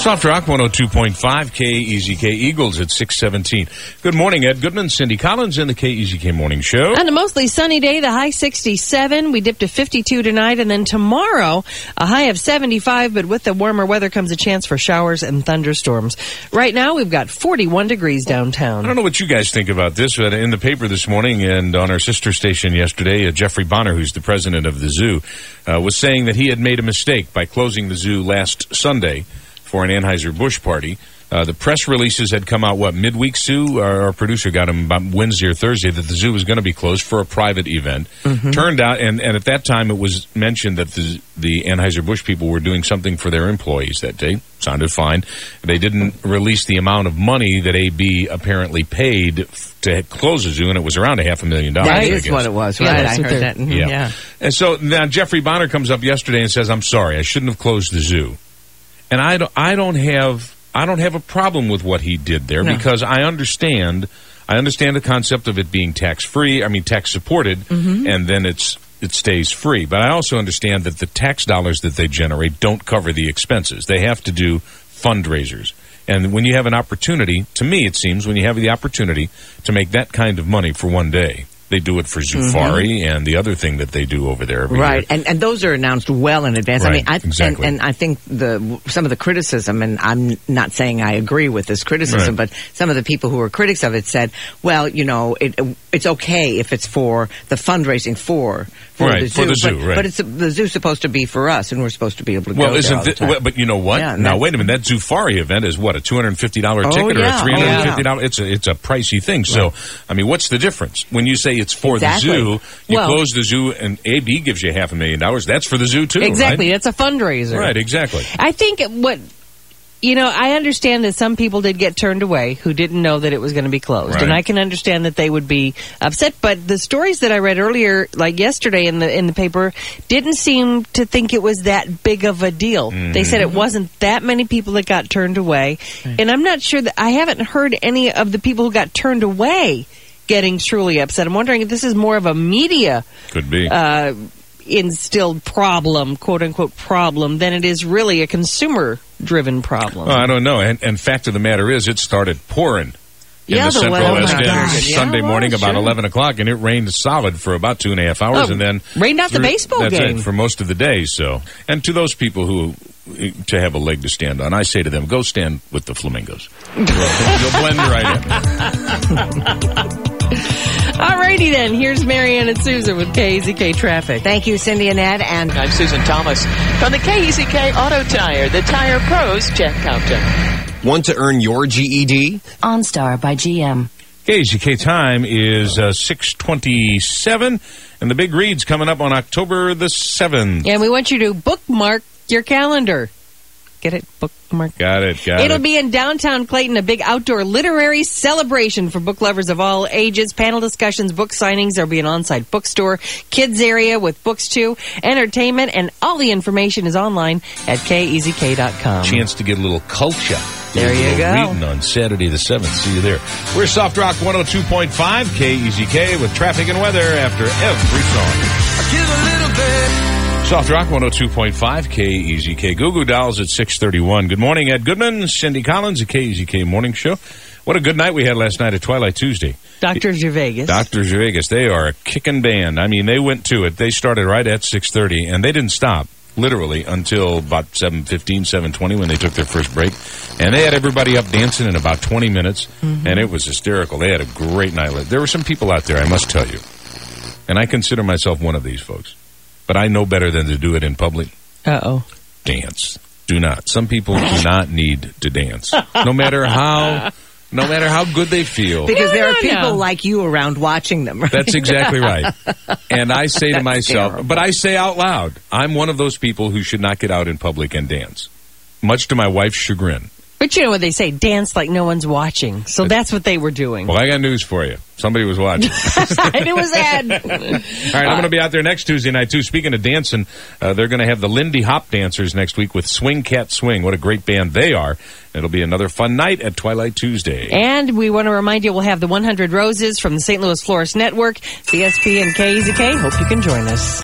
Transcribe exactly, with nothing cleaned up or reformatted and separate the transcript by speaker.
Speaker 1: Soft Rock one oh two point five, K E Z K Eagles at six seventeen. Good morning, Ed Goodman, Cindy Collins in the K E Z K Morning Show.
Speaker 2: On a mostly sunny day, the high sixty-seven. We dip to fifty-two tonight, and then tomorrow, a high of seventy-five, but with the warmer weather comes a chance for showers and thunderstorms. Right now, we've got forty-one degrees downtown.
Speaker 1: I don't know what you guys think about this, but in the paper this morning and on our sister station yesterday, uh, Jeffrey Bonner, who's the president of the zoo, uh, was saying that he had made a mistake by closing the zoo last Sunday for an Anheuser-Busch party. Uh, the press releases had come out, what, midweek, Sue? Our, our producer got them about Wednesday or Thursday that the zoo was going to be closed for a private event. Mm-hmm. Turned out, and, and at that time it was mentioned that the, the Anheuser-Busch people were doing something for their employees that day. Sounded fine. They didn't release the amount of money that A B apparently paid to close the zoo, and it was around a half a million dollars.
Speaker 3: That is what it was, right?
Speaker 2: Yeah,
Speaker 3: I heard that. Mm-hmm.
Speaker 1: Yeah.
Speaker 3: yeah.
Speaker 1: And so now Jeffrey Bonner comes up yesterday and says, I'm sorry, I shouldn't have closed the zoo. And I don't, I don't have I don't have a problem with what he did there, no. because I understand I understand the concept of it being tax free. I mean tax supported, mm-hmm. and then it's it stays free. But I also understand that the tax dollars that they generate don't cover the expenses. They have to do fundraisers. And when you have an opportunity, to me it seems, when you have the opportunity to make that kind of money for one day, they do it for Zufari mm-hmm. and the other thing that they do over there every
Speaker 3: right.
Speaker 1: year.
Speaker 3: And and those are announced well in advance.
Speaker 1: Right,
Speaker 3: I mean, I,
Speaker 1: exactly.
Speaker 3: and, and I think the some of the criticism, and I'm not saying I agree with this criticism,
Speaker 1: right.
Speaker 3: but some of the people who were critics of it said, well, you know, it it's okay if it's for the fundraising for for
Speaker 1: right,
Speaker 3: the zoo,
Speaker 1: for the zoo,
Speaker 3: but,
Speaker 1: right.
Speaker 3: but it's the zoo's supposed to be for us, and we're supposed to be able to
Speaker 1: well,
Speaker 3: go
Speaker 1: isn't
Speaker 3: there all the
Speaker 1: th-
Speaker 3: time.
Speaker 1: well, but you know what?
Speaker 3: Yeah,
Speaker 1: now wait a minute. That Zufari event is what, a two hundred fifty dollars
Speaker 3: Oh,
Speaker 1: ticket
Speaker 3: yeah.
Speaker 1: or a three hundred fifty dollars?
Speaker 3: Oh, yeah.
Speaker 1: It's a it's a pricey thing. Right. So I mean, what's the difference when you say it's for
Speaker 3: exactly.
Speaker 1: the zoo? You
Speaker 2: well,
Speaker 1: close the zoo, and A B gives you half a million dollars. That's for the zoo too.
Speaker 2: Exactly.
Speaker 1: Right?
Speaker 2: That's a fundraiser.
Speaker 1: Right. Exactly.
Speaker 2: I think what. You know, I understand that some people did get turned away who didn't know that it was going to be closed.
Speaker 1: Right.
Speaker 2: And I can understand that they would be upset. But the stories that I read earlier, like yesterday in the in the paper, didn't seem to think it was that big of a deal. Mm-hmm. They said it wasn't that many people that got turned away. Right. And I'm not sure that I haven't heard any of the people who got turned away getting truly upset. I'm wondering if this is more of a media
Speaker 1: could be
Speaker 2: uh, instilled problem, quote unquote problem, than it is really a consumer driven problem.
Speaker 1: Well, I don't know. And, and fact of the matter is, it started pouring in
Speaker 3: yeah,
Speaker 1: the,
Speaker 3: the
Speaker 1: Central
Speaker 3: weather,
Speaker 1: West
Speaker 3: oh
Speaker 1: End
Speaker 3: gosh.
Speaker 1: Sunday
Speaker 3: yeah,
Speaker 1: morning
Speaker 3: well,
Speaker 1: about
Speaker 3: sure.
Speaker 1: eleven o'clock, and it rained solid for about two and a half hours,
Speaker 2: oh,
Speaker 1: and then
Speaker 2: rained out the baseball
Speaker 1: that's
Speaker 2: game
Speaker 1: it, for most of the day. So, and to those people who to have a leg to stand on, I say to them, go stand with the flamingos. You'll, you'll blend right in.
Speaker 2: Alrighty then, here's Marianne and Susan with K E Z K Traffic.
Speaker 3: Thank you, Cindy and Ed. And
Speaker 4: I'm Susan Thomas from the K E Z K Auto Tire, the Tire Pros Jet Counter.
Speaker 5: Want to earn your G E D?
Speaker 6: OnStar by G M.
Speaker 1: K E Z K time is uh, six twenty-seven, and the big read's coming up on October the seventh.
Speaker 2: And we want you to bookmark your calendar. Get it? Bookmark.
Speaker 1: Got it, got
Speaker 2: It'll
Speaker 1: it.
Speaker 2: be in downtown Clayton, a big outdoor literary celebration for book lovers of all ages. Panel discussions, book signings. There'll be an on-site bookstore, kids area with books too, entertainment, and all the information is online at K E Z K dot com.
Speaker 1: Chance to get a little culture.
Speaker 2: There you
Speaker 1: little
Speaker 2: go.
Speaker 1: Reading on Saturday the seventh. See you there. We're Soft Rock one oh two point five, K E Z K, with traffic and weather after every song. I give a little bit. Soft Rock one oh two point five, K E Z K. Goo Goo Dolls at six thirty-one. Good morning, Ed Goodman, Cindy Collins, the K E Z K Morning Show. What a good night we had last night at Twilight Tuesday.
Speaker 2: Doctor Gervais.
Speaker 1: Doctor Gervais. They are a kicking band. I mean, they went to it. They started right at six thirty, and they didn't stop, literally, until about seven fifteen, seven twenty when they took their first break. And they had everybody up dancing in about twenty minutes, mm-hmm. and it was hysterical. They had a great night. There were some people out there, I must tell you, and I consider myself one of these folks. But I know better than to do it in public.
Speaker 2: Uh-oh.
Speaker 1: Dance. Do not. Some people do not need to dance. No matter how no matter how good they feel.
Speaker 3: Because
Speaker 2: no,
Speaker 3: there
Speaker 2: no,
Speaker 3: are people
Speaker 2: no.
Speaker 3: like you around watching them. Right?
Speaker 1: That's exactly right. And I say to myself,
Speaker 3: terrible.
Speaker 1: but I say out loud, I'm one of those people who should not get out in public and dance. Much to my wife's chagrin.
Speaker 2: But you know what they say, dance like no one's watching. So that's what they were doing.
Speaker 1: Well, I got news for you. Somebody was watching.
Speaker 2: It was Ed.
Speaker 1: All right, I'm going to be out there next Tuesday night, too. Speaking of dancing, uh, they're going to have the Lindy Hop Dancers next week with Swing Cat Swing. What a great band they are. It'll be another fun night at Twilight Tuesday.
Speaker 2: And we want to remind you we'll have the one hundred Roses from the Saint Louis Florist Network, C S P and K E Z K. Hope you can join us.